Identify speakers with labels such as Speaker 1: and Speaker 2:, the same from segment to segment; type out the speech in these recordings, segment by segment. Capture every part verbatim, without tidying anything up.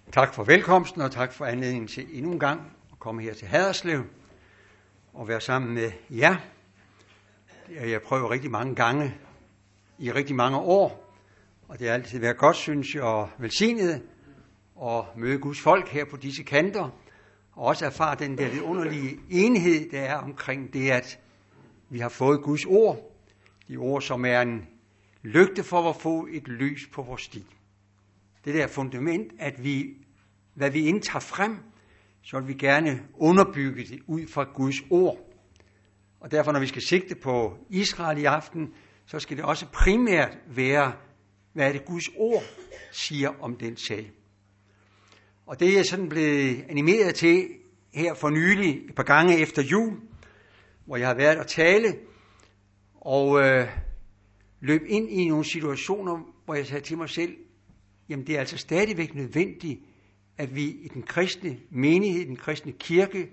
Speaker 1: Tak for velkomsten, og tak for anledningen til endnu en gang at komme her til Haderslev og være sammen med jer. Det har jeg prøvet rigtig mange gange i rigtig mange år, og det har altid været godt, synes jeg, og velsignet at møde Guds folk her på disse kanter, og også erfare den der lidt underlige enhed, der er omkring det, at vi har fået Guds ord. De ord, som er en lygte for at få et lys på vores sti. Det der fundament, at vi, hvad vi indtager frem, så vil vi gerne underbygge det ud fra Guds ord. Og derfor, når vi skal sigte på Israel i aften, så skal det også primært være, hvad det Guds ord siger om den sag. Og det er sådan blevet animeret til her for nylig, et par gange efter jul, hvor jeg har været at tale, og øh, løb ind i nogle situationer, hvor jeg sagde til mig selv, jamen det er altså stadigvæk nødvendigt, at vi i den kristne menighed, den kristne kirke,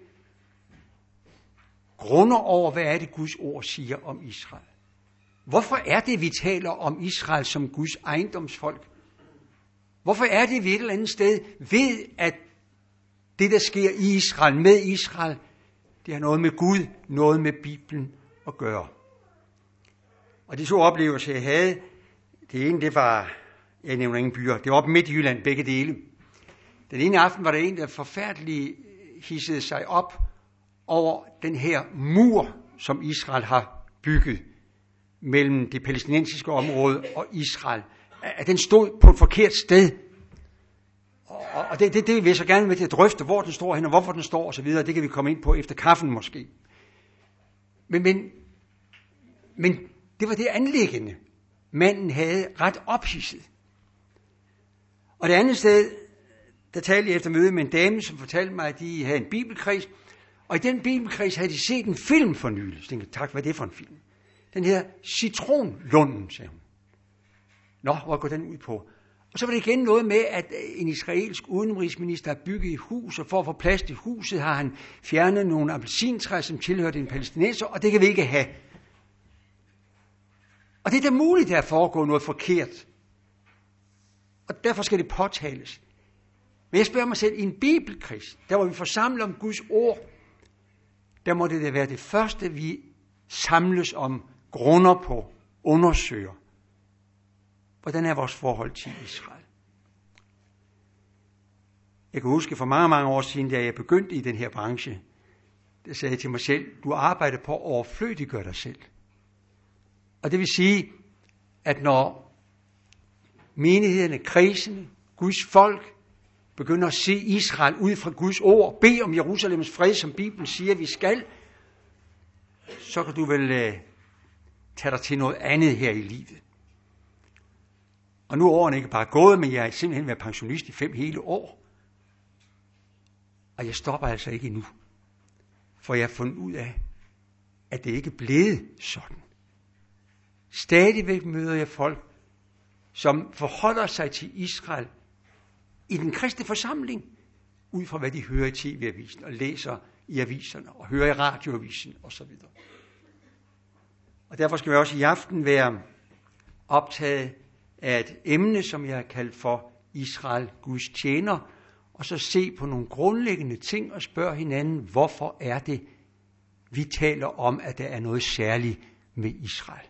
Speaker 1: grunder over, hvad er det Guds ord siger om Israel. Hvorfor er det, vi taler om Israel som Guds ejendomsfolk? Hvorfor er det, vi et eller andet sted ved, at det, der sker i Israel, med Israel, det har noget med Gud, noget med Bibelen at gøre. Og de to oplevelser, jeg havde, det ene, det var, jeg nævner ingen byer, det var oppe midt i Jylland, begge dele. Den ene aften var der en, der forfærdeligt hissede sig op over den her mur, som Israel har bygget mellem det palæstinensiske område og Israel. At den stod på et forkert sted. Og det, det, det vil jeg så gerne med til at drøfte, hvor den står hen, og hvorfor den står osv. Det kan vi komme ind på efter kaffen måske. Men, men, men det var det anliggende, manden havde ret ophidset. Og det andet sted, der talte jeg efter møde med en dame, som fortalte mig, at de havde en bibelkreds. Og i den bibelkreds havde de set en film for nylig. Så tænkte jeg, tak, hvad er det for en film? Den hedder Citronlunden, sagde hun. Nå, hvor går den ud på? Og så var det igen noget med, at en israelsk udenrigsminister har bygget et hus, og for at få plads til huset har han fjernet nogle appelsintræer, som tilhørte en palæstinenser, og det kan vi ikke have. Og det er da muligt, at der foregår noget forkert. Og derfor skal det påtales. Men jeg spørger mig selv, i en bibelkreds, der hvor vi forsamler om Guds ord, der må det da være det første, vi samles om, grunder på, undersøger. Hvordan er vores forhold til Israel? Jeg kan huske for mange, mange år siden, da jeg begyndte i den her branche, der sagde jeg til mig selv, du arbejder på at overflødiggøre dig selv. Og det vil sige, at når menighederne, kredsene, Guds folk, begynder at se Israel ud fra Guds ord, bede om Jerusalems fred, som Bibelen siger, vi skal, så kan du vel uh, tage dig til noget andet her i livet. Og nu er årene ikke bare gået, men jeg er simpelthen været pensionist i fem hele år. Og jeg stopper altså ikke endnu. For jeg har fundet ud af, at det ikke er blevet sådan. Stadigvæk møder jeg folk, som forholder sig til Israel i den kristne forsamling, ud fra hvad de hører i tv-avisen, og læser i aviserne, og hører i radioavisen osv. Og derfor skal vi også i aften være optaget af et emne, som jeg har kaldt for Israel, Guds tjener, og så se på nogle grundlæggende ting og spørge hinanden, hvorfor er det, vi taler om, at der er noget særligt med Israel.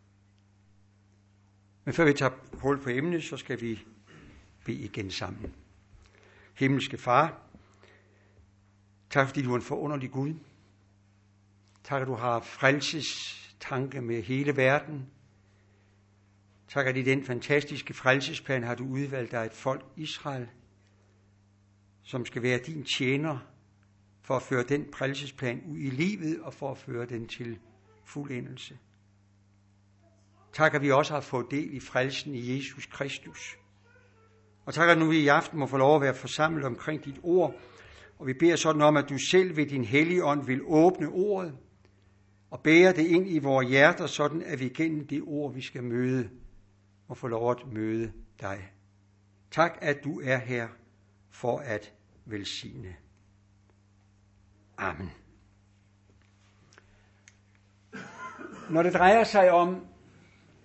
Speaker 1: Men før vi tager hul på emnet, så skal vi bede igen sammen. Himmelske Far, tak fordi du er en forunderlig Gud. Tak at du har frelses tanke med hele verden. Tak at i den fantastiske frelsesplan har du udvalgt dig et folk, Israel, som skal være din tjener for at føre den frelsesplan ud i livet og for at føre den til fuldendelse. Tak at vi også har fået del i frelsen i Jesus Kristus. Og tak at nu vi i aften må få lov at være forsamlet omkring dit ord, og vi beder sådan om, at du selv ved din hellige ånd vil åbne ordet og bære det ind i vores hjerter, sådan at vi gennem det ord, vi skal møde, og få lov at møde dig. Tak, at du er her for at velsigne. Amen. Når det drejer sig om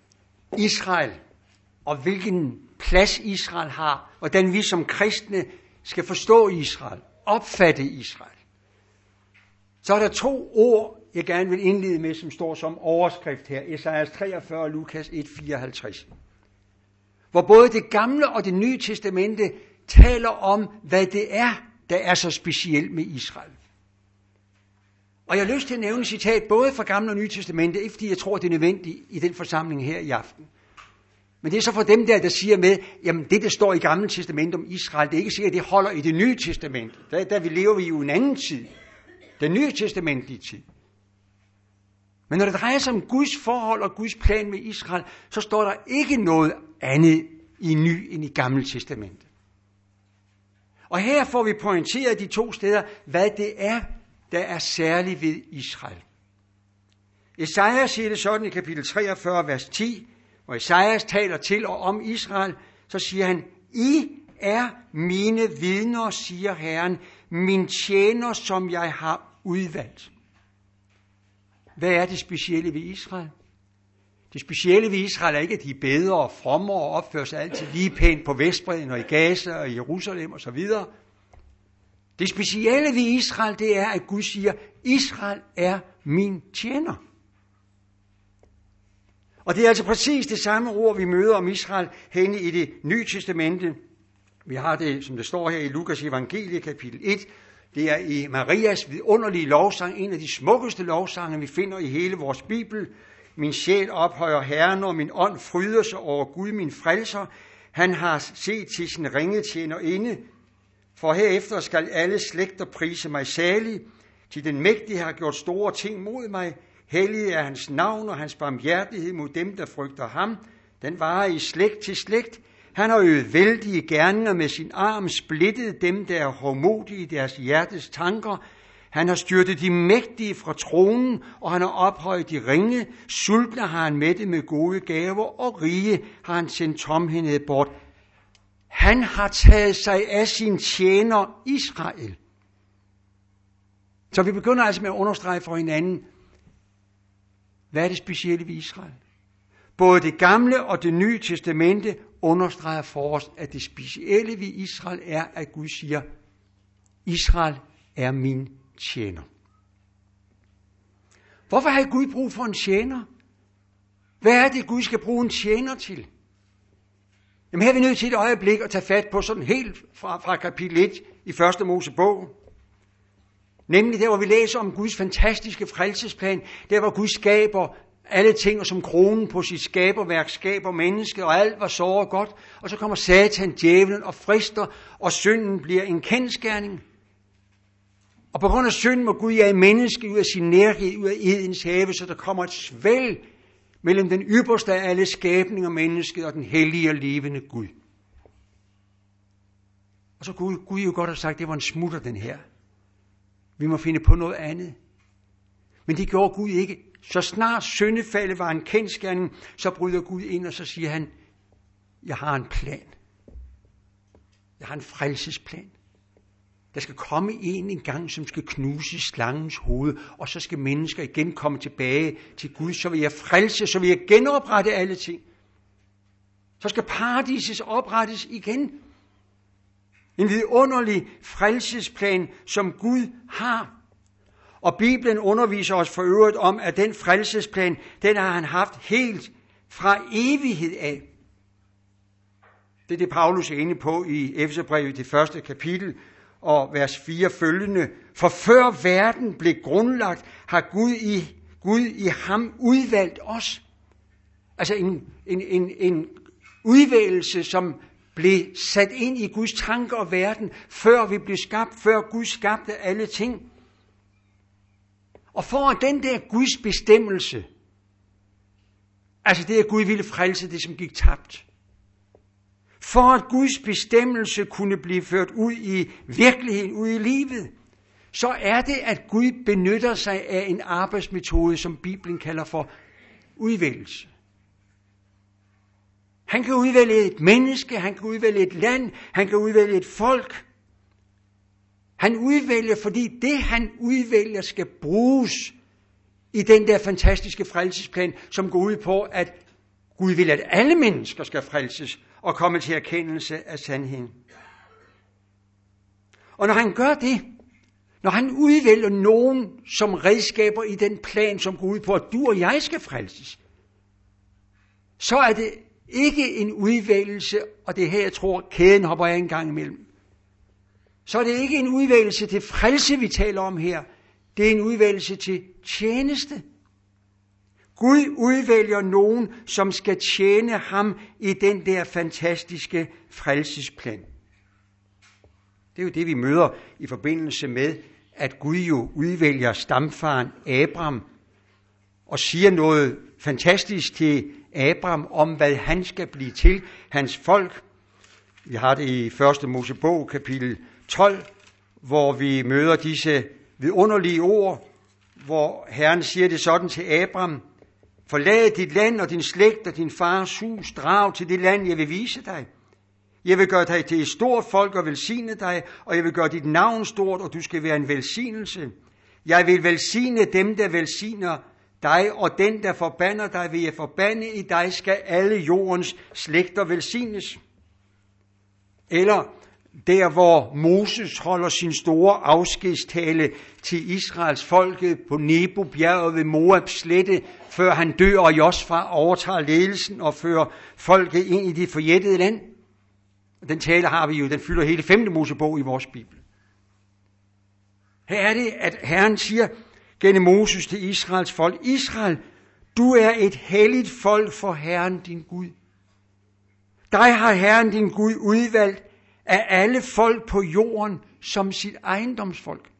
Speaker 1: Israel, og hvilken plads Israel har, hvordan vi som kristne skal forstå Israel, opfatte Israel, så er der to ord, jeg gerne vil indlede med, som står som overskrift her. Esajas treogfyrre og Lukas et fireoghalvtreds. Hvor både det gamle og det nye testamente taler om, hvad det er, der er så specielt med Israel. Og jeg har lyst til at nævne et citat både fra gamle og nye testamente, ikke fordi jeg tror, det er nødvendigt i den forsamling her i aften. Men det er så for dem der, der siger med, jamen det, der står i gamle testamente om Israel, det er ikke sikkert, at det holder i det nye testamente. Der, der vi lever vi jo en anden tid. Den nye testamentlige tid. Men når det drejer sig om Guds forhold og Guds plan med Israel, så står der ikke noget andet i ny end i gamle testamente. Og her får vi pointeret de to steder, hvad det er, der er særligt ved Israel. Esajas siger det sådan i kapitel treogfyrre, vers ti, hvor Esajas taler til og om Israel, så siger han, I er mine vidner, siger Herren, min tjener, som jeg har udvalgt. Hvad er det specielle ved Israel? Det specielle ved Israel er ikke, at de er bedre og frommere og opfører sig altid lige pænt på Vestbredden og i Gaza og i Jerusalem og så videre. Det specielle ved Israel, det er, at Gud siger, Israel er min tjener. Og det er altså præcis det samme ord, vi møder om Israel henne i det nye testamente. Vi har det, som det står her i Lukas evangelie, kapitel et. Det er i Marias vidunderlige lovsang, en af de smukkeste lovsange, vi finder i hele vores Bibel. Min sjæl ophøjer Herren, og min ånd fryder sig over Gud, min frelser. Han har set til sin ringe tjenerinde. For herefter skal alle slægter prise mig salig, til den mægtige har gjort store ting mod mig. Hellig er hans navn og hans barmhjertighed mod dem, der frygter ham. Den varer i slægt til slægt. Han har øvet vældige gerninger med sin arm, splittet dem, der er hårdmodige i deres hjertes tanker. Han har styrtet de mægtige fra tronen, og han har ophøjet de ringe. Sultne har han mættet med gode gaver, og rige har han sendt tomhændet bort. Han har taget sig af sin tjener Israel. Så vi begynder altså med at understrege for hinanden, hvad er det specielle ved Israel? Både det gamle og det nye testamente understreger for os, at det specielle ved Israel er, at Gud siger, Israel er min tjener. Hvorfor har Gud brug for en tjener? Hvad er det, Gud skal bruge en tjener til? Jamen her er vi nødt til et øjeblik at tage fat på sådan helt fra, fra kapitel et i første Mosebog. Nemlig der, hvor vi læser om Guds fantastiske frelsesplan, der hvor Gud skaber alle ting, og som kronen på sit skaberværk skaber mennesket, og alt var så og godt. Og så kommer Satan, djævlen, og frister, og synden bliver en kendsgerning. Og på grund af synden må Gud jage mennesket ud af sin nærhed, ud af Edens have, så der kommer et svælg mellem den ypperste af alle skabninger, mennesket, og den hellige og levende Gud. Og så kunne Gud jo godt have sagt, at det var en smutter, den her. Vi må finde på noget andet. Men det gjorde Gud ikke. Så snart syndefaldet var en kendsgerning, så bryder Gud ind, og så siger han, jeg har en plan. Jeg har en frelsesplan. Der skal komme en en gang, som skal knuse slangens hoved, og så skal mennesker igen komme tilbage til Gud. Så vil jeg frelse, så vil jeg genoprette alle ting. Så skal paradiset oprettes igen. En vidunderlig frelsesplan, som Gud har. Og Bibelen underviser os for øvrigt om, at den frelsesplan, den har han haft helt fra evighed af. Det er det, Paulus er inde på i Efeserbrevet, det første kapitel, og vers fire følgende. For før verden blev grundlagt, har Gud i, Gud i ham udvalgt os. Altså en, en, en, en udvælgelse, som blev sat ind i Guds tanker og verden, før vi blev skabt, før Gud skabte alle ting. Og for at den der Guds bestemmelse, altså det at Gud ville frelse det, som gik tabt, for at Guds bestemmelse kunne blive ført ud i virkeligheden, ud i livet, så er det, at Gud benytter sig af en arbejdsmetode, som Bibelen kalder for udvælgelse. Han kan udvælge et menneske, han kan udvælge et land, han kan udvælge et folk. Han udvælger, fordi det han udvælger skal bruges i den der fantastiske frelsesplan, som går ud på, at Gud vil, at alle mennesker skal frelses og komme til erkendelse af sandheden. Og når han gør det, når han udvælger nogen som redskaber i den plan, som går ud på, at du og jeg skal frelses, så er det ikke en udvælgelse, og det er her, jeg tror, kæden hopper af en gang imellem. Så er det ikke en udvælgelse til frelse, vi taler om her. Det er en udvælgelse til tjeneste. Gud udvælger nogen, som skal tjene ham i den der fantastiske frelsesplan. Det er jo det, vi møder i forbindelse med, at Gud jo udvælger stamfaren Abraham og siger noget fantastisk til Abraham om, hvad han skal blive til, hans folk. Vi har det i første Mosebog, kapitel tolv, hvor vi møder disse vidunderlige ord, hvor Herren siger det sådan til Abraham: forlad dit land og din slægt og din fars hus, drag til det land, jeg vil vise dig. Jeg vil gøre dig til et stort folk og velsigne dig, og jeg vil gøre dit navn stort, og du skal være en velsignelse. Jeg vil velsigne dem, der velsigner dig, og den, der forbander dig, vil jeg forbande. I dig skal alle jordens slægter velsignes. Eller der, hvor Moses holder sin store afskedstale til Israels folke på Nebo-bjerget ved Moabs slette, før han dør, og Josfa overtager ledelsen og fører folket ind i det forjættede land. Den tale har vi jo, den fylder hele femte Mosebog i vores Bibel. Her er det, at Herren siger gennem Moses til Israels folk: Israel, du er et helligt folk for Herren din Gud. Dig har Herren din Gud udvalgt af alle folk på jorden som sit ejendomsfolk.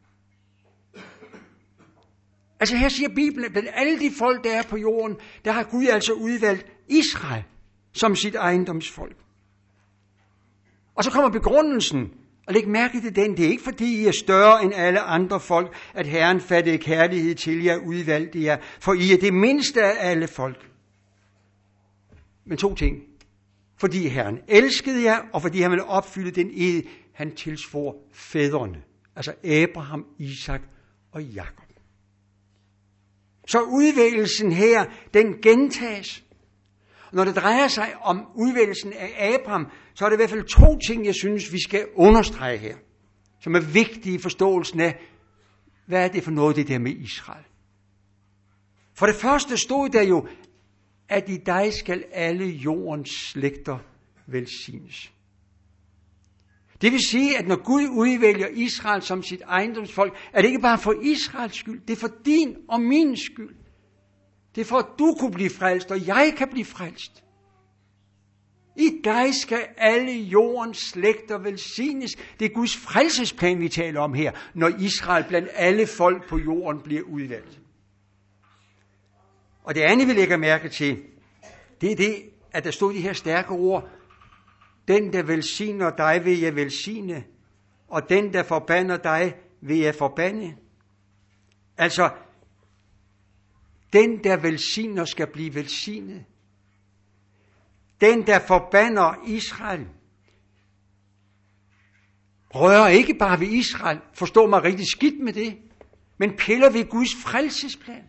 Speaker 1: Altså her siger Bibelen, at blandt alle de folk, der er på jorden, der har Gud altså udvalgt Israel som sit ejendomsfolk. Og så kommer begrundelsen, og læg mærke til den: det er ikke fordi I er større end alle andre folk, at Herren fattede kærlighed til jer, udvalgte jer, for I er det mindste af alle folk. Men to ting: fordi Herren elskede jer, og fordi han ville opfylde den ed, han tilsvor fædrene, altså Abraham, Isak og Jakob. Så udvælgelsen her, den gentages. Når det drejer sig om udvælgelsen af Abraham, så er det i hvert fald to ting, jeg synes, vi skal understrege her, som er vigtige i forståelsen af, hvad er det for noget, det der med Israel. For det første stod der jo, at i dig skal alle jordens slægter velsignes. Det vil sige, at når Gud udvælger Israel som sit ejendomsfolk, er det ikke bare for Israels skyld, det er for din og min skyld. Det er for, at du kunne blive frelst, og jeg kan blive frelst. I dig skal alle jordens slægter velsignes. Det er Guds frelsesplan, vi taler om her, når Israel blandt alle folk på jorden bliver udvalgt. Og det andet, vi lægger mærke til, det er det, at der stod de her stærke ord: den, der velsigner dig, vil jeg velsigne, og den, der forbander dig, vil jeg forbande. Altså, den, der velsigner, skal blive velsignet. Den, der forbander Israel, rører ikke bare ved Israel, forstår mig rigtig skidt med det, men piller ved Guds frelsesplan.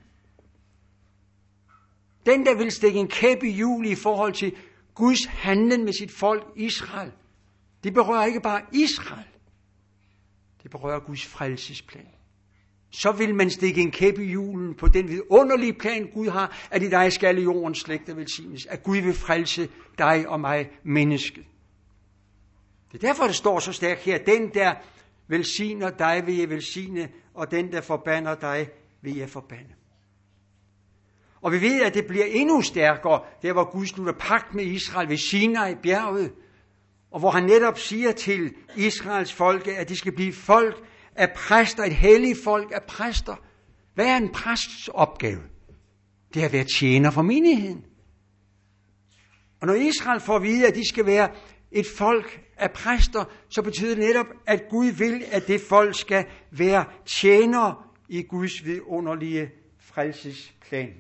Speaker 1: Den, der vil stikke en kæp i hjul i forhold til Guds handlen med sit folk Israel, det berører ikke bare Israel, det berører Guds frelsesplan. Så vil man stikke en kæp i hjulen på den vidunderlige plan, Gud har, at i dig skal alle jordens slægter velsignes, at Gud vil frelse dig og mig, mennesket. Det er derfor, det står så stærkt her: den, der velsigner dig, vil jeg velsigne, og den, der forbander dig, vil jeg forbande. Og vi ved, at det bliver endnu stærkere, der hvor Gud slutter pagt med Israel ved Sinai bjerget, og hvor han netop siger til Israels folke, at de skal blive folk af præster, et helligt folk af præster. Hvad er en præsts opgave? Det er at være tjener for menigheden. Og når Israel får at vide, at de skal være et folk af præster, så betyder det netop, at Gud vil, at det folk skal være tjenere i Guds vidunderlige frelsesplan.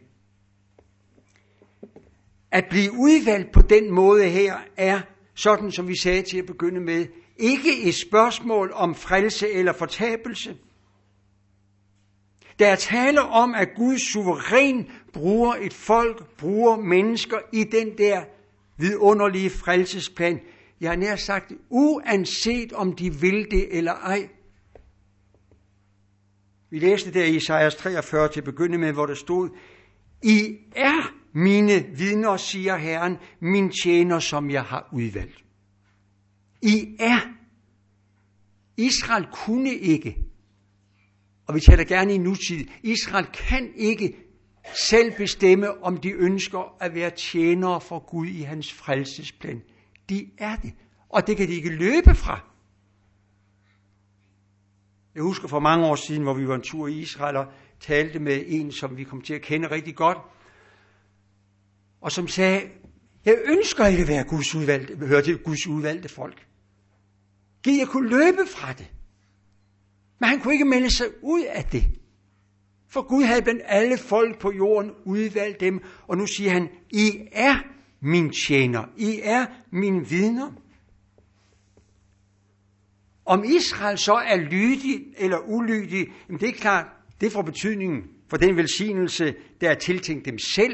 Speaker 1: At blive udvalgt på den måde her er, sådan som vi sagde til at begynde med, ikke et spørgsmål om frelse eller fortabelse. Der er tale om, at Gud suveræn bruger et folk, bruger mennesker i den der vidunderlige frelsesplan. Jeg har nær sagt, uanset om de vil det eller ej, Vi læste der i Esajas treogfyrre til at begynde med, hvor der stod, I er mine vidner, siger Herren, min tjener, som jeg har udvalgt. I er. Israel kunne ikke, og vi taler gerne i nutid, Israel kan ikke selv bestemme, om de ønsker at være tjenere for Gud i hans frelsesplan. De er det, og det kan de ikke løbe fra. Jeg husker for mange år siden, hvor vi var en tur i Israel og talte med en, som vi kom til at kende rigtig godt, og som sagde, jeg ønsker ikke at være Guds udvalgte, høre til Guds udvalgte folk. Gid jeg kunne løbe fra det. Men han kunne ikke melde sig ud af det. For Gud havde blandt alle folk på jorden udvalgt dem, og nu siger han, I er min tjener, I er mine vidner. Om Israel så er lydig eller ulydig, jamen det er klart, det får betydningen for den velsignelse, der er tiltænkt dem selv.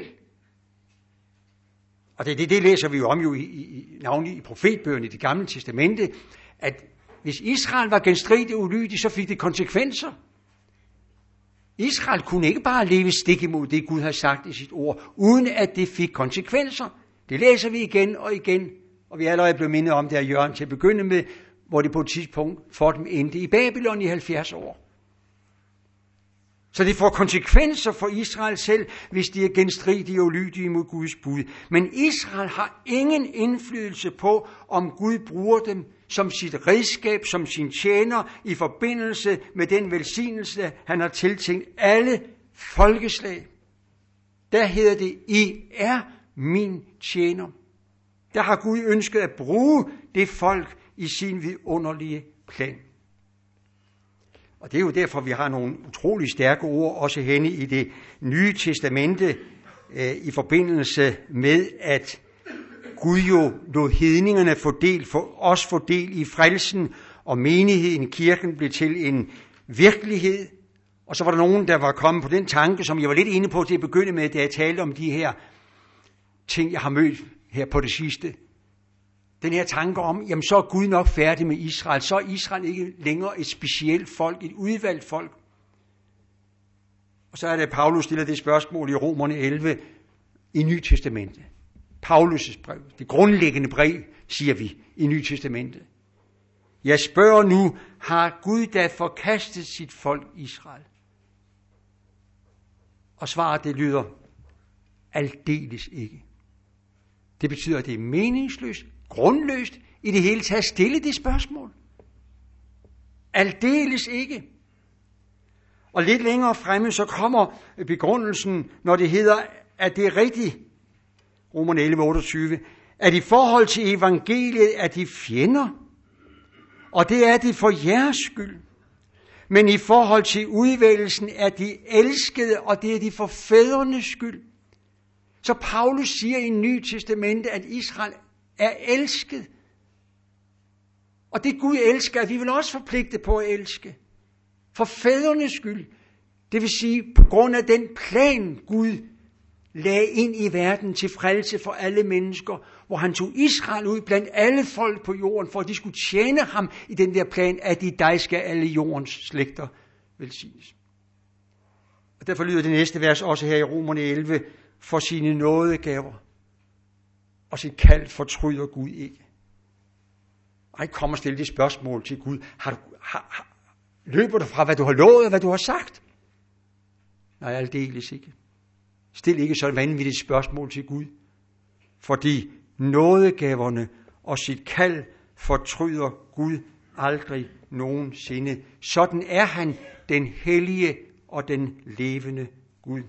Speaker 1: Og det, det, det læser vi jo om jo i, i, navnlig i profetbøgerne i Det Gamle Testamente, at hvis Israel var genstridigt ulydig, så fik det konsekvenser. Israel kunne ikke bare leve stik imod det, Gud har sagt i sit ord, uden at det fik konsekvenser. Det læser vi igen og igen, og vi er allerede blevet mindet om det af Jørgen til at begynde med, hvor det på et tidspunkt for dem endte i Babylon i halvfjerds år. Så det får konsekvenser for Israel selv, hvis de er genstridige og ulydige mod Guds bud. Men Israel har ingen indflydelse på, om Gud bruger dem som sit redskab, som sin tjener, i forbindelse med den velsignelse, han har tiltænkt alle folkeslag. Der hedder det, I er min tjener. Der har Gud ønsket at bruge det folk i sin vidunderlige plan. Og det er jo derfor, vi har nogle utrolig stærke ord, også henne i Det Nye Testamente, øh, i forbindelse med, at Gud jo lod hedningerne få del, for os få del i frelsen, og menigheden, kirken, blev til en virkelighed. Og så var der nogen, der var kommet på den tanke, som jeg var lidt inde på til at begynde med, da jeg talte om de her ting, jeg har mødt her på det sidste. Den her tanke om, jamen så er Gud nok færdig med Israel, så er Israel ikke længere et specielt folk, et udvalgt folk. Og så er det, Paulus stiller det spørgsmål i Romerne elleve i Nye Testamente. Paulus' brev, det grundlæggende brev, siger vi i Nye Testamente. Jeg spørger nu, har Gud da forkastet sit folk Israel? Og svaret det lyder, aldeles ikke. Det betyder, at det er meningsløst, grundløst, i det hele taget stille det spørgsmål. Aldeles ikke. Og lidt længere fremme, så kommer begrundelsen, når det hedder, at det er rigtigt, Romerne elleve otteogtyve, at i forhold til evangeliet er de fjender, og det er det for jeres skyld. Men i forhold til udvælgelsen er de elskede, og det er de for fædrenes skyld. Så Paulus siger i Nye Testamente, at Israel er elsket. Og det Gud elsker, er vi vil også forpligte på at elske. For fædrenes skyld. Det vil sige, på grund af den plan, Gud lagde ind i verden til frelse for alle mennesker, hvor han tog Israel ud blandt alle folk på jorden, for at de skulle tjene ham i den der plan, at i dig skal alle jordens slægter velsignes. Og derfor lyder det næste vers også her i Romerne elleve, for sine nådegaver og sit kald fortryder Gud ikke. Ej, kom og stille det spørgsmål til Gud. Har du, har, har, løber du fra, hvad du har lovet og hvad du har sagt? Nej, aldeles ikke. Stil ikke så et vanvittigt spørgsmål til Gud. Fordi nådegaverne og sit kald fortryder Gud aldrig nogensinde. Sådan er han, den hellige og den levende Gud.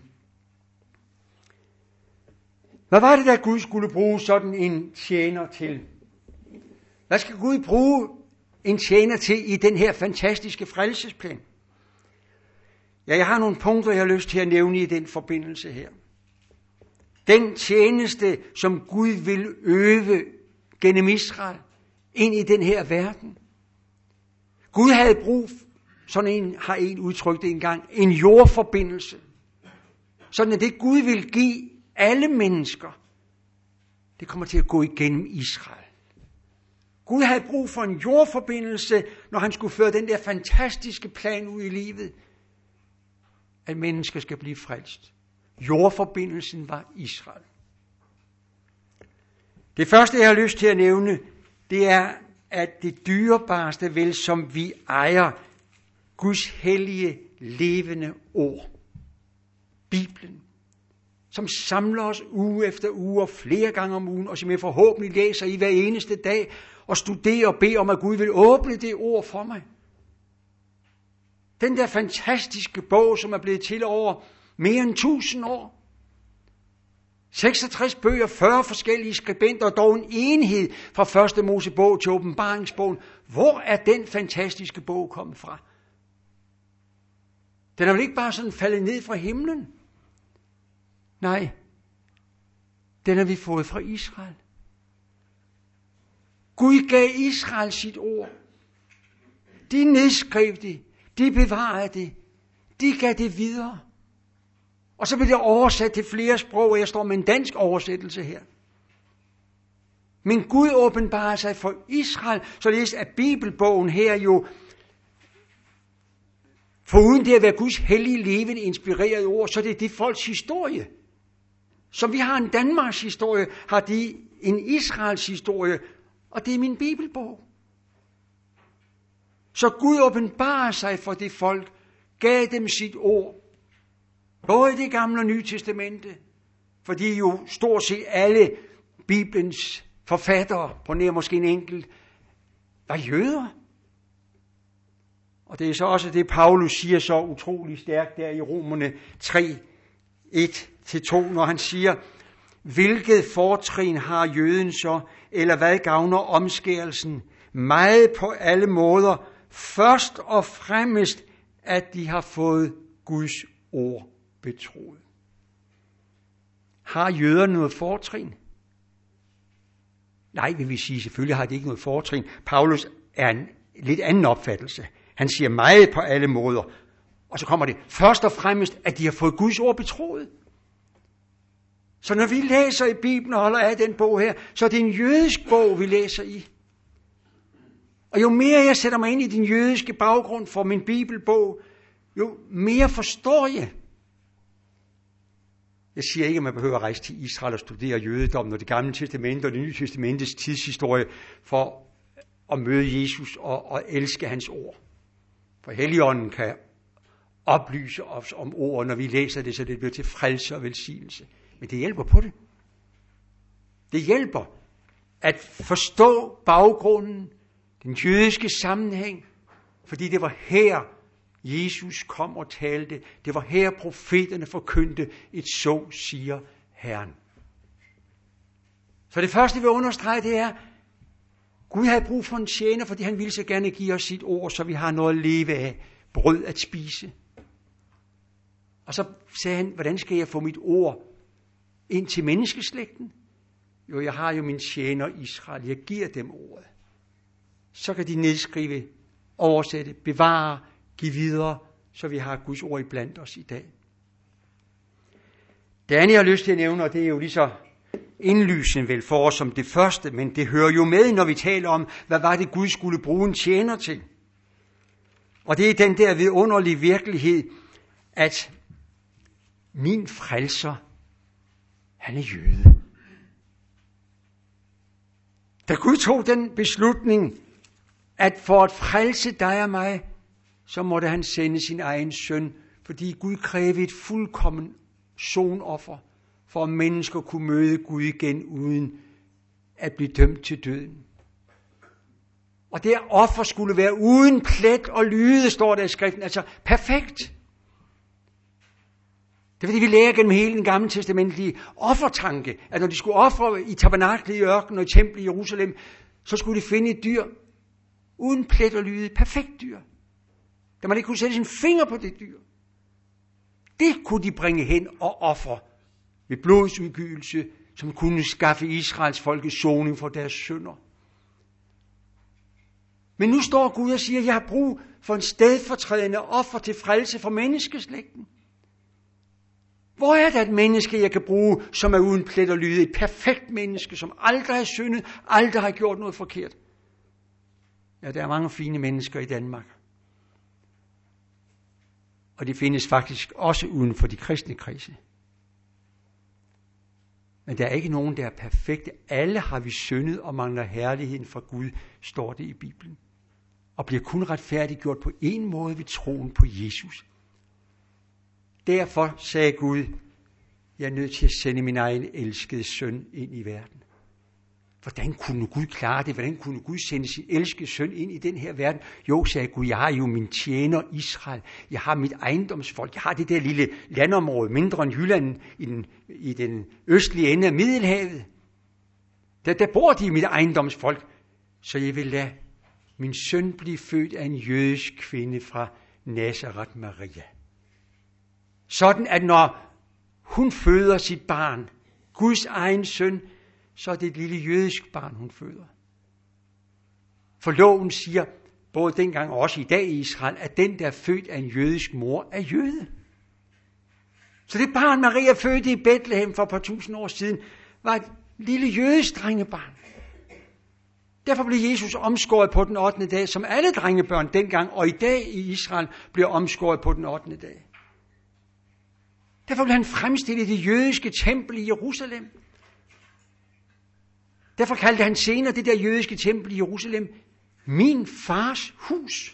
Speaker 1: Hvad var det, der Gud skulle bruge sådan en tjener til? Hvad skal Gud bruge en tjener til i den her fantastiske frelsesplan? Ja, jeg har nogle punkter, jeg har lyst til at nævne i den forbindelse her. Den tjeneste, som Gud vil øve gennem Israel ind i den her verden. Gud havde brug, sådan en har en udtrykt det engang, en jordforbindelse. Sådan at det Gud vil give alle mennesker, det kommer til at gå igennem Israel. Gud havde brug for en jordforbindelse, når han skulle føre den der fantastiske plan ud i livet. at mennesker skal blive frelst. Jordforbindelsen var Israel. Det første, jeg har lyst til at nævne, det er, at det dyrebareste vel, som vi ejer, Guds hellige, levende ord. Bibelen, som samler os uge efter uge og flere gange om ugen, og som jeg forhåbentlig læser i hver eneste dag, og studerer og beder om, at Gud vil åbne det ord for mig. Den der fantastiske bog, som er blevet til over mere end tusind år. seksogtres bøger, fyrre forskellige skribenter, og dog en enhed fra første Mosebog til åbenbaringsbogen. Hvor er den fantastiske bog kommet fra? Den er vel ikke bare sådan faldet ned fra himlen? Nej, den har vi fået fra Israel. Gud gav Israel sit ord. De nedskrev det, de bevarede det, de gav det videre. Og så blev det oversat til flere sprog, og jeg står med en dansk oversættelse her. Men Gud åbenbarer sig for Israel, således at Bibelbogen her jo, foruden det at være Guds hellige, levende, inspirerede ord, så det er det folks historie. Som vi har en Danmarks historie, har de en Israels historie, og det er min Bibelbog. Så Gud åbenbarer sig for det folk, gav dem sit ord, både i det gamle og nye testamente, fordi jo stort set alle Bibelens forfattere, på nær måske en enkelt, var jøder. Og det er så også det, Paulus siger så utrolig stærkt der i Romerne tre, et til to, når han siger, hvilket fortrin har jøden så, eller hvad gavner omskærelsen? Meget på alle måder, først og fremmest, at de har fået Guds ord betroet. Har jøderne noget fortrin? Nej, vil vi sige, selvfølgelig har de ikke noget fortrin. Paulus er en lidt anden opfattelse. Han siger meget på alle måder. Og så kommer det først og fremmest, at de har fået Guds ord betroet. Så når vi læser i Bibelen og holder af den bog her, så er det en jødisk bog, vi læser i. Og jo mere jeg sætter mig ind i den jødiske baggrund for min Bibelbog, jo mere forstår jeg. Jeg siger ikke, at man behøver at rejse til Israel og studere jødedommen og det gamle testamente og det nye testamentes tidshistorie for at møde Jesus og, og elske hans ord. For Helligånden kan oplyse os om ord, når vi læser det, så det bliver til frelse og velsignelse. Men det hjælper på det. Det hjælper at forstå baggrunden, den jødiske sammenhæng, fordi det var her, Jesus kom og talte. Det var her, profeterne forkyndte et så siger Herren. Så det første, vi understreger, det er, Gud havde brug for en tjener, fordi han ville så gerne give os sit ord, så vi har noget at leve af, brød at spise. Og så sagde han, hvordan skal jeg få mit ord ind til menneskeslægten? Jo, jeg har jo min tjener Israel, jeg giver dem ordet. Så kan de nedskrive, oversætte, bevare, give videre, så vi har Guds ord iblandt os i dag. Det andet, jeg har lyst til at nævne, og det er jo lige så indlysende vel for os som det første, men det hører jo med, når vi taler om, hvad var det Gud skulle bruge en tjener til. Og det er den der vidunderlige virkelighed, at min frelser, han er jøde. Da Gud tog den beslutning, at for at frelse dig og mig, så måtte han sende sin egen søn, fordi Gud krævede et fuldkommen sonoffer, for at mennesker kunne møde Gud igen, uden at blive dømt til døden. Og det offer skulle være uden plet og lyde, står der i skriften, altså perfekt. Det er fordi, vi lærer gennem hele den gamle testamentlige offertanke, at når de skulle ofre i tabernaklet i ørkenen og i templet i Jerusalem, så skulle de finde et dyr uden plet og lyde, et perfekt dyr. Der man ikke kunne sætte sin finger på det dyr. Det kunne de bringe hen og ofre ved blodsudgivelse, som kunne skaffe Israels folke soning for deres synder. Men nu står Gud og siger, at jeg har brug for en stedfortrædende offer til frelse for menneskeslægten. Hvor er der et menneske, jeg kan bruge, som er uden plet og lyde? Et perfekt menneske, som aldrig har syndet, aldrig har gjort noget forkert. Ja, der er mange fine mennesker i Danmark. Og det findes faktisk også uden for de kristne kredse. Men der er ikke nogen, der er perfekte. Alle har vi syndet og mangler herligheden fra Gud, står det i Bibelen. Og bliver kun retfærdiggjort på en måde ved troen på Jesus. Derfor sagde Gud, jeg er nødt til at sende min egen elskede søn ind i verden. Hvordan kunne Gud klare det? Hvordan kunne Gud sende sin elskede søn ind i den her verden? Jo, sagde Gud, jeg har jo min tjener Israel. Jeg har mit ejendomsfolk. Jeg har det der lille landområde, mindre end Jylland, i den, i den østlige ende af Middelhavet. Der, der bor de i mit ejendomsfolk. Så jeg vil lade min søn blive født af en jødisk kvinde fra Nazaret Maria. Sådan at når hun føder sit barn, Guds egen søn, så er det et lille jødisk barn, hun føder. For loven siger, både dengang og også i dag i Israel, at den, der er født af en jødisk mor, er jøde. Så det barn, Maria fødte i Bethlehem for et par tusind år siden, var et lille jødisk drengebarn. Derfor blev Jesus omskåret på den ottende dag, som alle drengebørn dengang og i dag i Israel bliver omskåret på den ottende dag. Derfor blev han fremstillet i det jødiske tempel i Jerusalem. Derfor kaldte han senere det der jødiske tempel i Jerusalem min fars hus.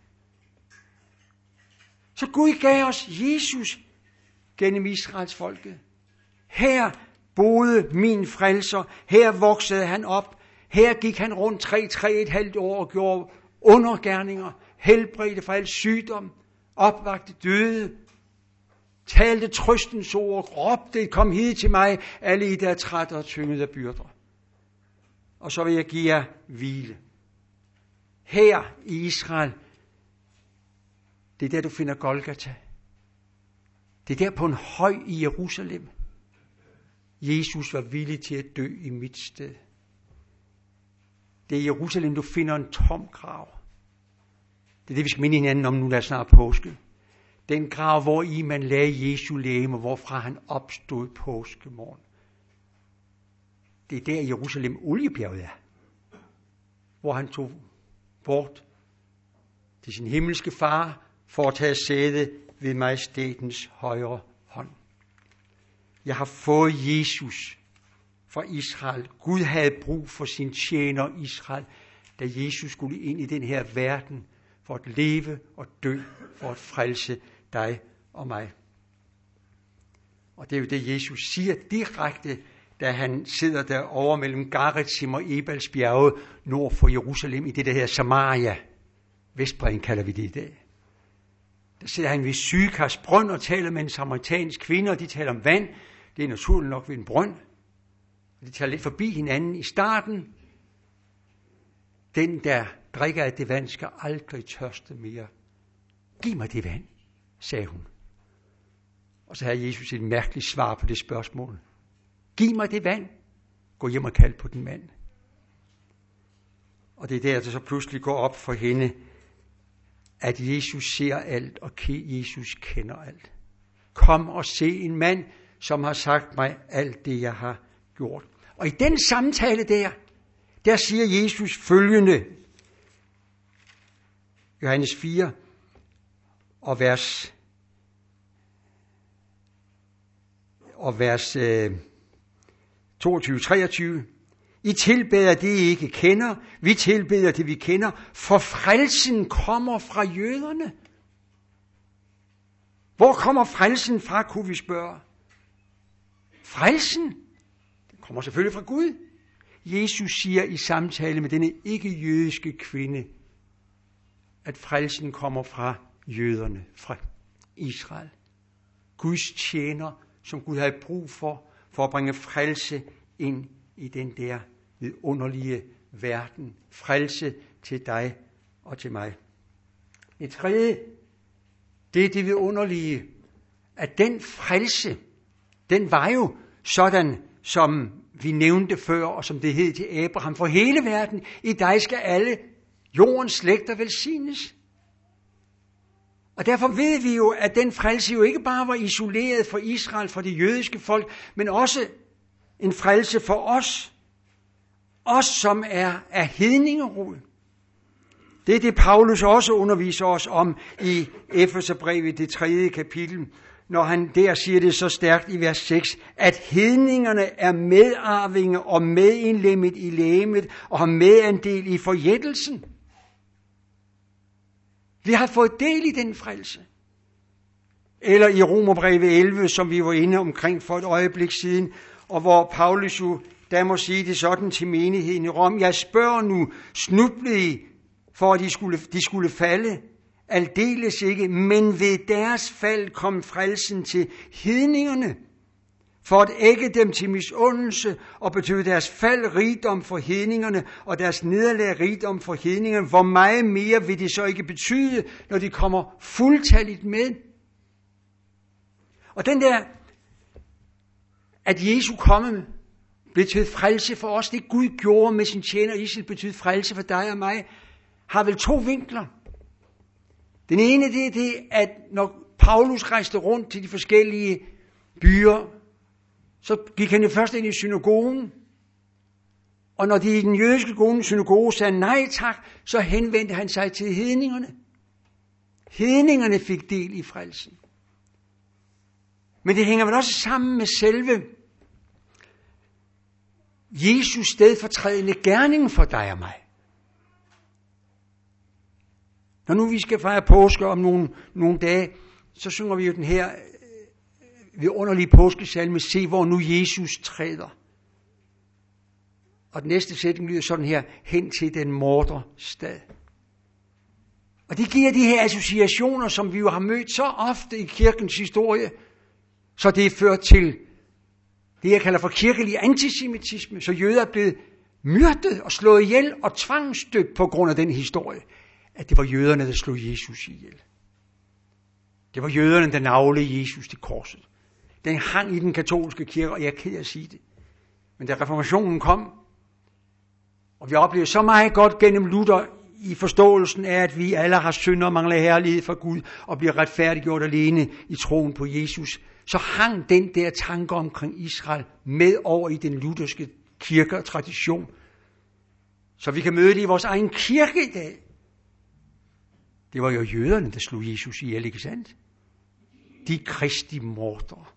Speaker 1: Så Gud gav os Jesus gennem Israels folke. Her boede min frelser, her voksede han op, her gik han rundt tre, tre et halvt år og gjorde undergerninger, helbredte for al sygdom, opvagte døde, talte trøstens ord, råbte, kom hid til mig, alle I der er trætte og tynget af byrder. Og så vil jeg give jer hvile. Her i Israel, det er der, du finder Golgata. Det er der på en høj i Jerusalem. Jesus var villig til at dø i mit sted. Det er i Jerusalem, du finder en tom grav. Det er det, vi skal minde hinanden om nu, der er snart påske. Den grav, hvor i man lagde Jesu legeme, hvorfra han opstod påskemorgen. Det er der i Jerusalem oliebjerget er, hvor han tog bort til sin himmelske far for at tage sæde ved majestætens højre hånd. Jeg har fået Jesus fra Israel. Gud havde brug for sin tjener Israel, da Jesus skulle ind i den her verden for at leve og dø, for at frelse dig og mig. Og det er jo det, Jesus siger direkte, da han sidder der over mellem Garizim og Ebals bjerge nord for Jerusalem i det, der hedder Samaria. Vestbredden kalder vi det i dag. Der sidder han ved Sykars brønd og taler med en samaritansk kvinde, og de taler om vand. Det er naturligt nok ved en brønd. De taler lidt forbi hinanden i starten. Den, der drikker af det vand, skal aldrig tørste mere. Giv mig det vand, sagde hun. Og så havde Jesus et mærkeligt svar på det spørgsmål. Giv mig det vand. Gå hjem og kald på den mand. Og det er der, der så pludselig går op for hende, at Jesus ser alt, og Jesus kender alt. Kom og se en mand, som har sagt mig alt det, jeg har gjort. Og i den samtale der, der siger Jesus følgende. Johannes fire og vers, og vers øh, toogtyve treogtyve. I tilbeder det, I ikke kender. Vi tilbeder det, vi kender. For frelsen kommer fra jøderne. Hvor kommer frelsen fra, kunne vi spørge? Frelsen? Den kommer selvfølgelig fra Gud. Jesus siger i samtale med denne ikke-jødiske kvinde, at frelsen kommer fra jøderne, fra Israel. Guds tjener, som Gud havde brug for, for at bringe frelse ind i den der vidunderlige verden. Frelse til dig og til mig. Det tredje, det er det vidunderlige, at den frelse, den var jo sådan, som vi nævnte før, og som det hed til Abraham, for hele verden, i dig skal alle jordens slægter velsignes. Og derfor ved vi jo, at den frelse jo ikke bare var isoleret for Israel, for det jødiske folk, men også en frelse for os. Os, som er af hedningerod. Det er det, Paulus også underviser os om i Efeserbrevet, det tredje kapitel, når han der siger det så stærkt i vers seks, at hedningerne er medarvinger og medindlemmet i legemet og har medandel i forjættelsen. Vi har fået del i den frelse. Eller i Romerbrevet elleve, som vi var inde omkring for et øjeblik siden, og hvor Paulus jo der må sige det sådan til menigheden i Rom. Jeg spørger nu, snublede I, for at de skulle, de skulle falde? Aldeles ikke, men ved deres fald kom frelsen til hedningerne, for at ægge dem til misundelse, og betød deres fald rigdom for hedningerne, og deres nederlag rigdom for hedningerne. Hvor meget mere vil det så ikke betyde, når de kommer fuldtalligt med? Og den der, at Jesu komme betød frelse for os, det Gud gjorde med sin tjener Israel, betød frelse for dig og mig, har vel to vinkler. Den ene, det er det, at når Paulus rejste rundt til de forskellige byer, så gik han jo først ind i synagogen, og når de i den jødiske synagoge sagde nej tak, så henvendte han sig til hedningerne. Hedningerne fik del i frelsen. Men det hænger vel også sammen med selve Jesus stedfortrædende gerning for dig og mig. Når nu vi skal fejre påske om nogle, nogle dage, så synger vi jo den her øh, vidunderlige påskesalme, se hvor nu Jesus træder. Og den næste sætning lyder sådan her, hen til den morderstad. Og det giver de her associationer, som vi jo har mødt så ofte i kirkens historie, så det er ført til det, jeg kalder for kirkelig antisemitisme, så jøder er blevet myrdet og slået ihjel og tvangsstøbt på grund af den historie, at det var jøderne, der slog Jesus ihjel. Det var jøderne, der naglede Jesus til korset. Den hang i den katolske kirke, og jeg er ked af at sige det. Men da reformationen kom, og vi oplevede så meget godt gennem Luther i forståelsen af, at vi alle har synder og mangler herlighed fra Gud, og bliver retfærdiggjort alene i troen på Jesus, så hang den der tanke omkring Israel med over i den lutherske kirke og tradition. Så vi kan møde det i vores egen kirke i dag. Det var jo jøderne, der slog Jesus ihjel, ikke sandt? De kristi mordere.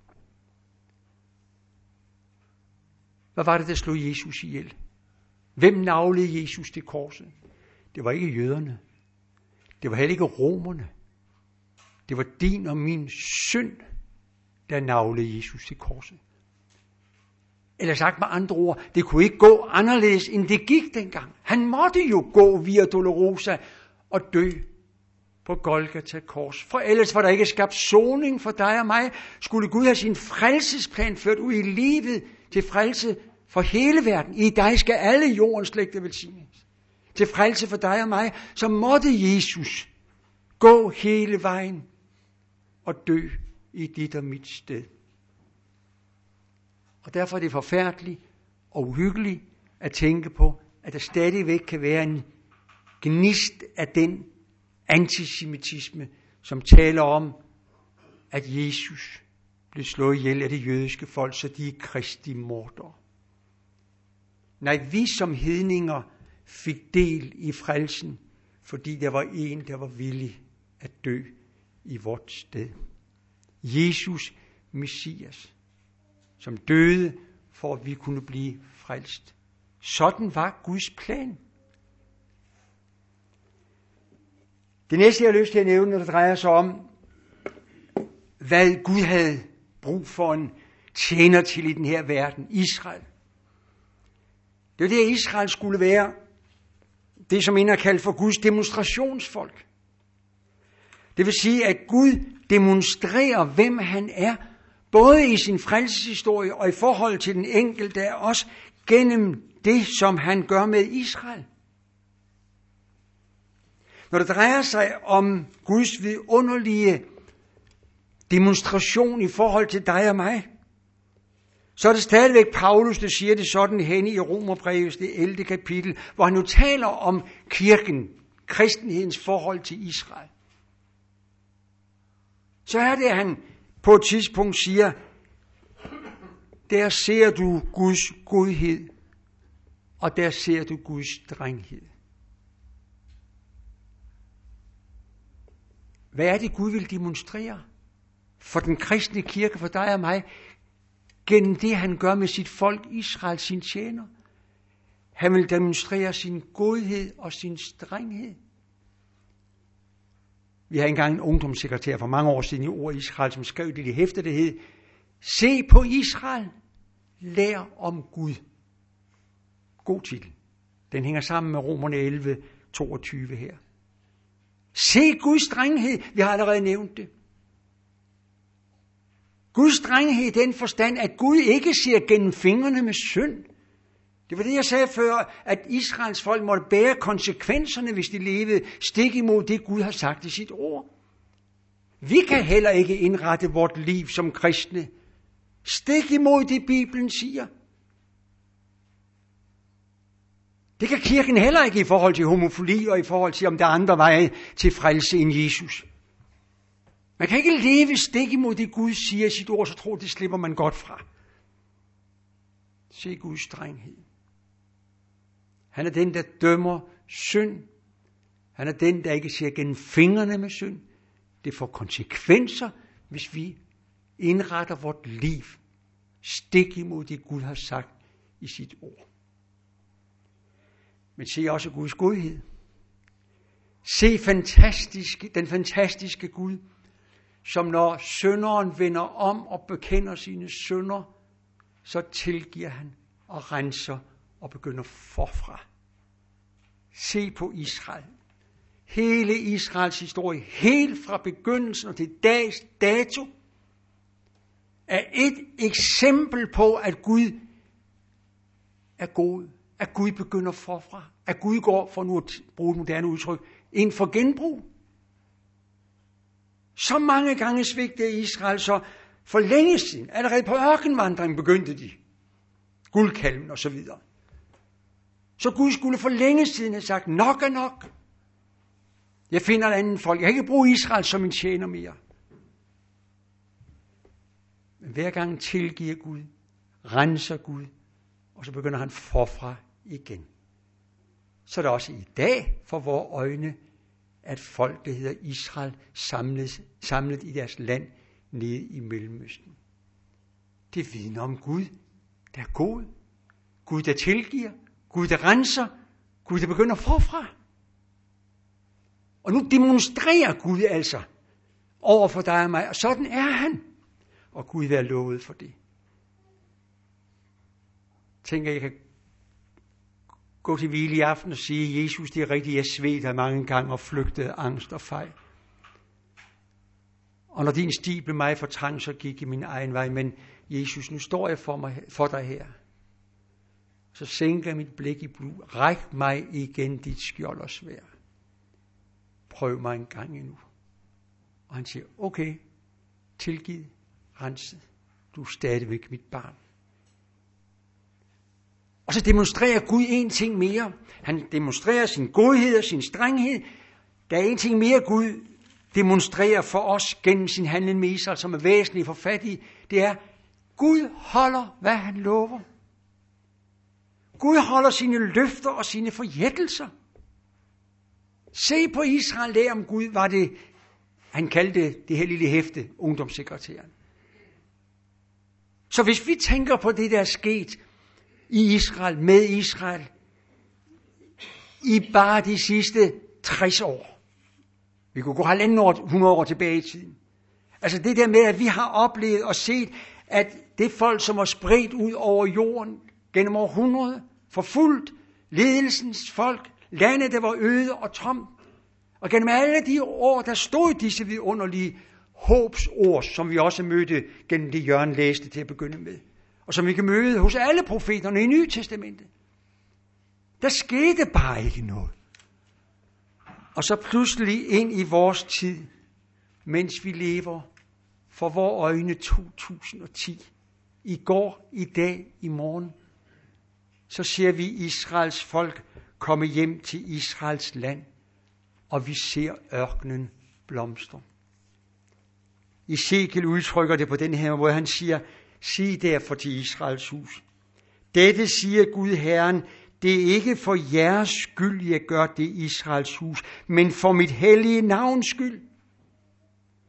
Speaker 1: Hvad var det, der slog Jesus ihjel? Hvem naglede Jesus til korset? Det var ikke jøderne. Det var heller ikke romerne. Det var din og min synd, der naglede Jesus til korset. Eller sagt med andre ord, det kunne ikke gå anderledes, end det gik dengang. Han måtte jo gå via Dolorosa og dø på Golgata kors. For ellers var der ikke skabt soning for dig og mig. Skulle Gud have sin frelsesplan ført ud i livet til frelse for hele verden. I dig skal alle jordens slægter velsignes. Til frelse for dig og mig, så måtte Jesus gå hele vejen og dø i dit og mit sted. Og derfor er det forfærdeligt og uhyggeligt at tænke på, at der stadigvæk kan være en gnist af den antisemitisme, som taler om, at Jesus blev slået ihjel af det jødiske folk, så de er kristi mordere. Nej, vi som hedninger fik del i frelsen, fordi der var en, der var villig at dø i vort sted. Jesus, Messias, som døde, for at vi kunne blive frelst. Sådan var Guds plan. Det næste, jeg har lyst til at nævne, når det drejer sig om, hvad Gud havde brug for en tjener til i den her verden, Israel. Det var det, at Israel skulle være det, som en har kaldt for Guds demonstrationsfolk. Det vil sige, at Gud demonstrerer, hvem han er, både i sin frelseshistorie og i forhold til den enkelte af os, gennem det, som han gør med Israel. Når det drejer sig om Guds vidunderlige demonstration i forhold til dig og mig, så er det stadigvæk Paulus, der siger det sådan hen i Romerbrevet, det ellevte kapitel, hvor han nu taler om kirken, kristenhedens forhold til Israel. Så er det, at han på et tidspunkt siger, der ser du Guds godhed, og der ser du Guds strenghed. Hvad er det, Gud vil demonstrere for den kristne kirke, for dig og mig, gennem det, han gør med sit folk, Israel, sin tjener? Han vil demonstrere sin godhed og sin strenghed. Vi har engang en ungdomssekretær for mange år siden i Ord Israel, som skrev det i hæfte, det hed: Se på Israel, lær om Gud. God titel. Den hænger sammen med Romerne elleve, toogtyve her. Se Guds strenghed, vi har allerede nævnt det. Guds strenghed i den forstand, at Gud ikke ser gennem fingrene med synd. Det var det, jeg sagde før, at Israels folk måtte bære konsekvenserne, hvis de levede stik imod det, Gud har sagt i sit ord. Vi kan heller ikke indrette vort liv som kristne stik imod det, Bibelen siger. Det kan kirken heller ikke i forhold til homofili og i forhold til, om der er andre veje til frelse end Jesus. Man kan ikke leve stik imod det, Gud siger i sit ord, så tror det slipper man godt fra. Se Guds strenghed. Han er den, der dømmer synd. Han er den, der ikke ser gennem fingrene med synd. Det får konsekvenser, hvis vi indretter vort liv stik imod det, Gud har sagt i sit ord. Men se også Guds godhed. Se fantastiske, den fantastiske Gud, som når synderen vender om og bekender sine synder, så tilgiver han og renser og begynder forfra. Se på Israel. Hele Israels historie, helt fra begyndelsen og til dags dato, er et eksempel på, at Gud er god. At Gud begynder forfra. At Gud går, for nu at bruge et moderne udtryk, ind for genbrug. Så mange gange svigtede Israel, så for længe siden, allerede på ørkenvandringen begyndte de. Guldkalven og så videre. Så Gud skulle for længe siden have sagt, nok er nok. Jeg finder et andet folk. Jeg kan ikke bruge Israel som en tjener mere. Men hver gang tilgiver Gud, renser Gud, og så begynder han forfra igen. Så er det også i dag for vores øjne, at folk, der hedder Israel, samlet, samlet i deres land nede i Mellemøsten. Det vidner om Gud, der er god. Gud, der tilgiver. Gud, der renser. Gud, der begynder forfra. Og nu demonstrerer Gud altså over for dig og mig, og sådan er han. Og Gud er lovet for det. Tænker, jeg kan gå til hvile i aften og sige, Jesus, det er rigtigt, jeg sved mange gange og flygtede angst og fejl. Og når din sti blev mig for trang, så gik jeg min egen vej. Men Jesus, nu står jeg for, mig, for dig her. Så sænker mit blik i blod. Ræk mig igen dit skjold og sværd. Prøv mig en gang endnu. Og han siger, okay, tilgivet, renset. Du er stadigvæk mit barn. Og så demonstrerer Gud en ting mere. Han demonstrerer sin godhed og sin strenghed. Der er en ting mere, Gud demonstrerer for os gennem sin handling med Israel, som er væsentlig for fattige. Det er, Gud holder, hvad han lover. Gud holder sine løfter og sine forjættelser. Se på Israel, der om Gud var det, han kaldte det her lille hæfte, ungdomssekretæren. Så hvis vi tænker på det, der er sket i Israel, med Israel, i bare de sidste tres år. Vi kunne gå halvanden år, hundrede år tilbage i tiden. Altså det der med, at vi har oplevet og set, at det folk, som var spredt ud over jorden gennem århundreder, forfulgt ledelsens folk, landet, der var øde og tomt. Og gennem alle de år, der stod disse vidunderlige håbsord, som vi også mødte gennem det Jørgen læste til at begynde med. Og som vi kan møde hos alle profeterne i Nye Testamentet. Der skete bare ikke noget. Og så pludselig ind i vores tid, mens vi lever for vores øjne to tusind og ti, i går, i dag, i morgen, så ser vi Israels folk komme hjem til Israels land, og vi ser ørkenen blomstre. Ezekiel udtrykker det på den her måde, han siger, sig derfor til Israels hus. Dette siger Gud Herren, det er ikke for jeres skyld, jeg gør det Israels hus, men for mit hellige navns skyld.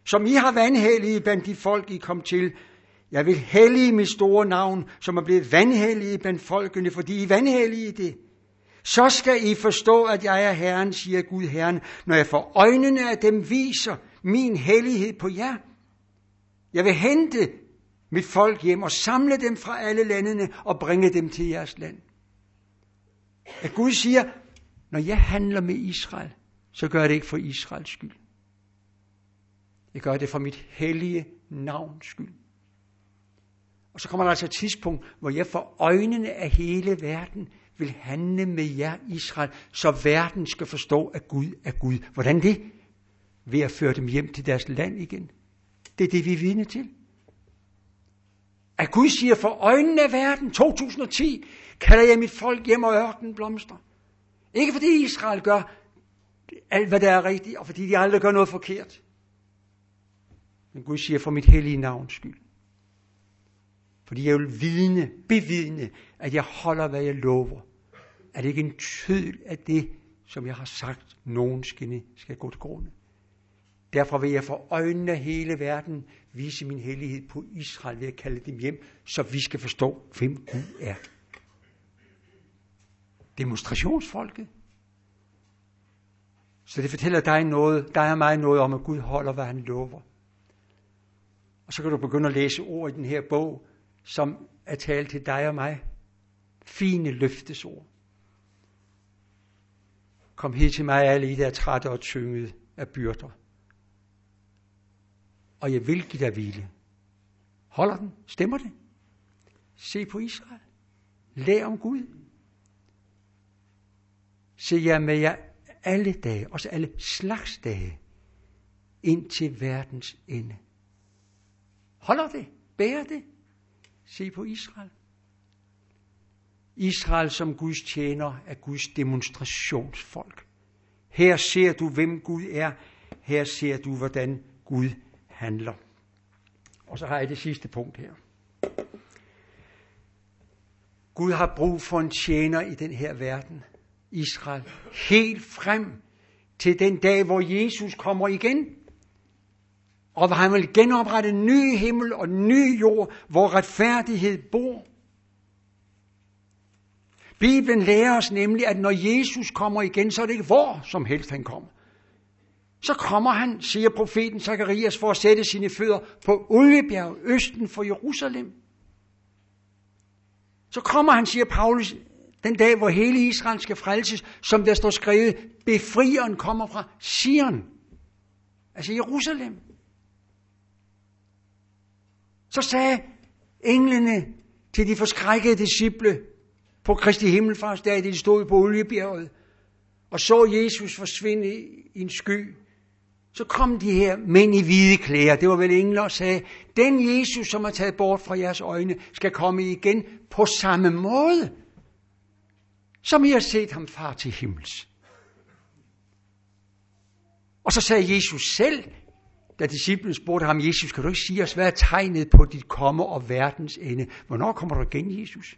Speaker 1: som I har vanhellige blandt de folk, I kom til. Jeg vil hellige mit store navn, som er blevet vanhellige blandt folkene, fordi I vanhellige det. Så skal I forstå, at jeg er Herren, siger Gud Herren, når jeg for øjnene af dem viser min hellighed på jer. Jeg vil hente mit folk hjem og samle dem fra alle landene og bringe dem til jeres land. At Gud siger, når jeg handler med Israel, så gør jeg det ikke for Israels skyld. Jeg gør det for mit hellige navns skyld. Og så kommer der altså et tidspunkt, hvor jeg for øjnene af hele verden vil handle med jer, Israel, så verden skal forstå, at Gud er Gud. Hvordan det? Ved at føre dem hjem til deres land igen. Det er det, vi er vidne til. At Gud siger, for øjnene af verden, to tusind og ti, kalder jeg mit folk hjem og ørkenen blomster. Ikke fordi Israel gør alt, hvad der er rigtigt, og fordi de aldrig gør noget forkert. Men Gud siger, for mit hellige navns skyld. Fordi jeg vil vidne, bevidne, at jeg holder, hvad jeg lover. At ikke en tøddel af det, som jeg har sagt, nogensinde skal gå til grunde. Derfor vil jeg for øjnene af hele verden vise min hellighed på Israel ved at kalde dem hjem, så vi skal forstå, hvem Gud er. Demonstrationsfolket. Så det fortæller dig noget, der er mig noget om, at Gud holder, hvad han lover. Og så kan du begynde at læse ord i den her bog, som er talt til dig og mig. Fine løftesord. Kom hit til mig, alle I, der er trætte og tyngede af byrder. Og jeg vil give dig hvile. Holder den? Stemmer det? Se på Israel. Lær om Gud. Se jer med jer alle dage, også alle slags dage, ind til verdens ende. Holder det? Bærer det? Se på Israel. Israel som Guds tjener er Guds demonstrationsfolk. Her ser du, hvem Gud er. Her ser du, hvordan Gud handler. Og så har jeg det sidste punkt her. Gud har brug for en tjener i den her verden, Israel, helt frem til den dag, hvor Jesus kommer igen. Og hvor han vil genoprette en ny himmel og en ny jord, hvor retfærdighed bor. Bibelen lærer os nemlig, at når Jesus kommer igen, så er det ikke hvor som helst han kommer. Så kommer han, siger profeten Zakarias, for at sætte sine fødder på Oliebjerg, østen for Jerusalem. Så kommer han, siger Paulus, den dag, hvor hele Israel skal frelses, som der står skrevet, befrieren kommer fra Sion, altså Jerusalem. Så sagde englene til de forskrækkede disciple på Kristi himmelfartsdag, da de stod på Oliebjerget, og så Jesus forsvinde i en sky. Så kom de her mænd i hvide klæder, det var vel engler, og sagde, den Jesus, som er taget bort fra jeres øjne, skal komme igen på samme måde, som I har set ham far til himmels. Og så sagde Jesus selv, da disciplen spurgte ham, Jesus, kan du ikke sige os, hvad er tegnet på dit komme og verdens ende? Hvornår kommer du igen, Jesus?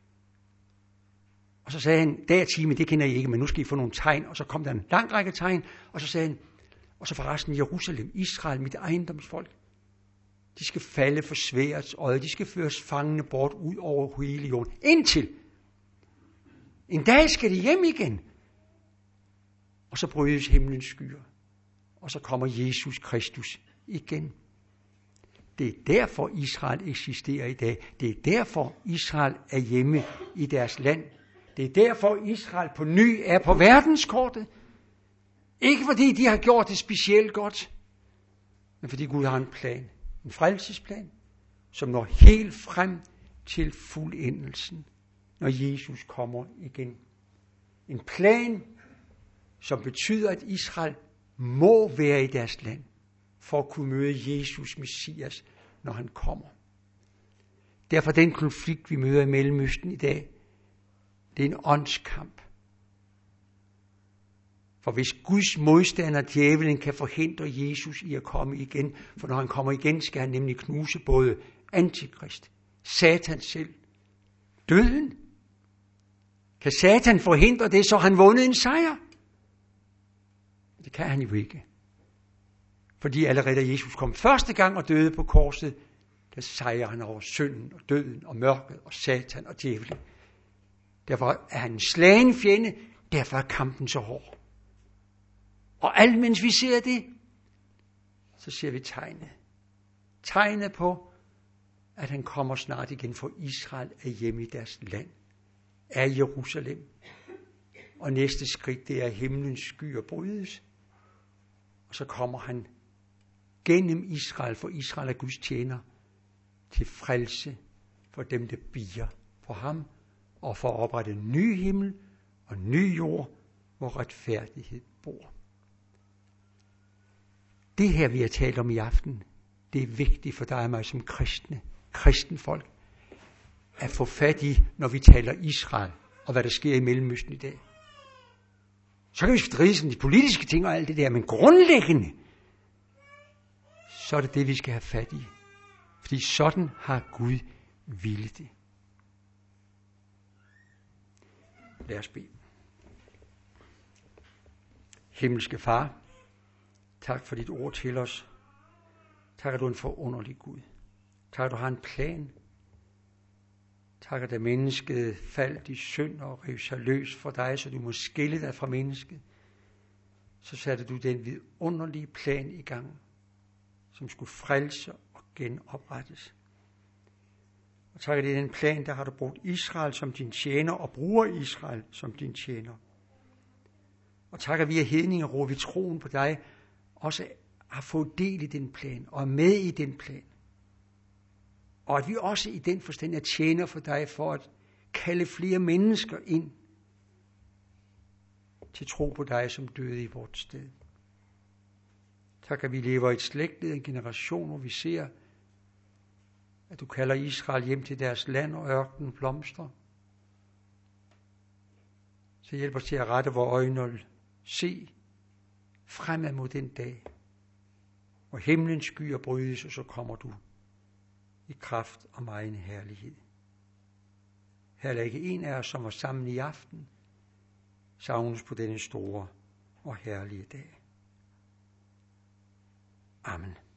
Speaker 1: Og så sagde han, dag og time, det kender I ikke, men nu skal I få nogle tegn. Og så kom der en lang række tegn, og så sagde han, og så forresten Jerusalem, Israel, mit ejendomsfolk, de skal falde for sværets øje, de skal føres fangene bort ud over hele jorden, indtil en dag skal de hjem igen. Og så brydes himlens skyer, og så kommer Jesus Kristus igen. Det er derfor Israel eksisterer i dag. Det er derfor Israel er hjemme i deres land. Det er derfor Israel på ny er på verdenskortet. Ikke fordi de har gjort det specielt godt, men fordi Gud har en plan. En frelsesplan, som når helt frem til fuldendelsen, når Jesus kommer igen. En plan, som betyder, at Israel må være i deres land, for at kunne møde Jesus Messias, når han kommer. Derfor den konflikt, vi møder i Mellemøsten i dag, det er en åndskamp. For hvis Guds modstander, djævelen, kan forhindre Jesus i at komme igen, for når han kommer igen, skal han nemlig knuse både Antikrist, Satan selv, døden. Kan Satan forhindre det, så har han vundet en sejr? Det kan han jo ikke. Fordi allerede da Jesus kom første gang og døde på korset, der sejrer han over synden og døden og mørket og satan og djævlen. Derfor er han en slagen fjende, derfor er kampen så hård. Og alt mens vi ser det, så ser vi tegnet. Tegnet på, at han kommer snart igen, for Israel er hjemme i deres land, er Jerusalem. Og næste skridt, det er himlens skyer brydes. Og så kommer han gennem Israel, for Israel er Guds tjener, til frelse for dem, der bier for ham, og for at oprette en ny himmel og en ny jord, hvor retfærdighed bor. Det her, vi har talt om i aften, det er vigtigt for dig og mig som kristne, kristenfolk, at få fat i, når vi taler Israel, og hvad der sker i Mellemøsten i dag. Så kan vi stride om de politiske ting og alt det der, men grundlæggende, så er det det, vi skal have fat i. Fordi sådan har Gud villet det. Lad os bede. Himmelske Far, tak for dit ord til os. Tak, at du er en forunderlig Gud. Tak, at du har en plan. Tak, at da mennesket faldt i synd og rev sig løs for dig, så du må skille dig fra mennesket, så satte du den vidunderlige plan i gang, som skulle frelse og genoprettes. Og tak, at i den plan, der har du brugt Israel som din tjener, og bruger Israel som din tjener. Og tak, at vi er hedninger, råber vi troen på dig, også har fået del i den plan, og er med i den plan. Og at vi også i den forstand er tjener for dig, for at kalde flere mennesker ind til tro på dig, som døde i vort sted. Tak, at vi lever i et slægtled, en generation, hvor vi ser, at du kalder Israel hjem til deres land, og ørkenen blomstrer. Så hjælp os til at rette vores øjne og se fremad mod den dag, hvor himlens skyer brydes, og så kommer du i kraft og megen herlighed. Her er ikke en af os, som var sammen i aften, savnes på denne store og herlige dag. Amen.